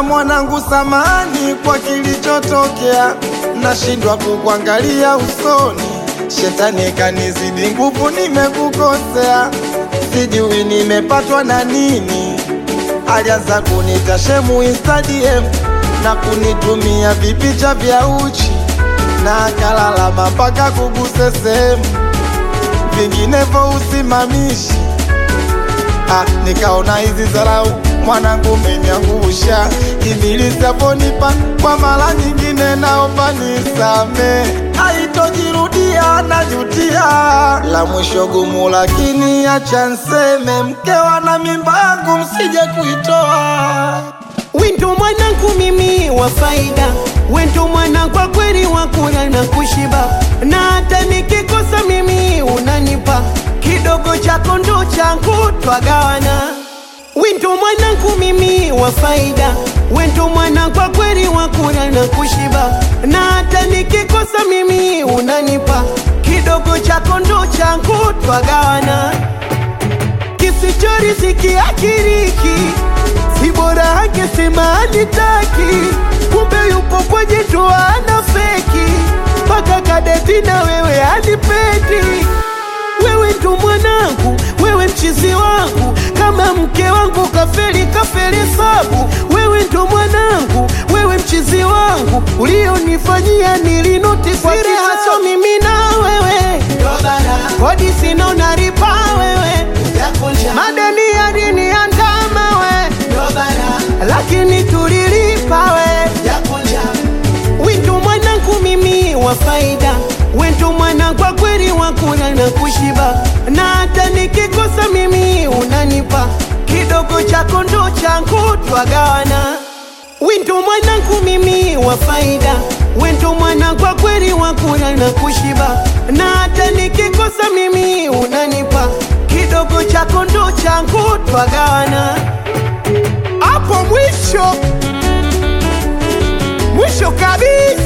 mwanangu samani kwa kilichotokea, nashindwa kukuangalia usoni, shetani kanizidi nguvu, nimekukosea, sijui nimepatwa na nini. Alianza kunita shemu Instagram na kunitumia vipicha vya uchi, na akalalama mpaka kuguse sehemu, vinginevyo usimamishi. Nikaona hizi zarau mwanangu umeniangusha, ibilisi aponipa kwa mara nyingine, naomba nisame, haitojirudia najutia. La mwisho gumu lakini acha nseme, mkewa na mimba yangu msije kuitoa. Wendo mwanangu mimi wa faida, wendo mwana kwa kweli wa kula na kushiba, na hata nikikosa mimi unanipa kidogo chako ndo changu twagawana. Wendo mwanangu mimi wa faida, wendo mwana kwa kweli wa kula na kushiba, na hata nikikosa mimi unanipa kidogo chako ndo changu twagawana. Kisichoriziki akiriki, si bora angesema anitaki, kumbe yupo kwenye ndoa ana feki, mpaka kadeti na wewe anipendi. Wewe ndo mwanangu, wewe mchizi wangu, kama mke wangu kafeli sabu. Wewe ndo mwanangu, wewe mchizi wangu, ulionifanyia nilinoti kwa siri haso mimi na wewe. Kodi sina unaripa wewe, madeni ya dini andama we, lakini tulilipa we. Wendo mwanangu mimi wa faida, wendo mwana kwa kweli wa kula na kushiba, na hata nikikosa mimi unanipa kidogo chako ndo changu twagawana. Wendo mwanangu mimi wa faida, wendo mwana kwa kweli wa kula na kushiba, na hata nikikosa mimi unanipa kidogo chako ndo changu twagawana. Hapo mwisho kabisa.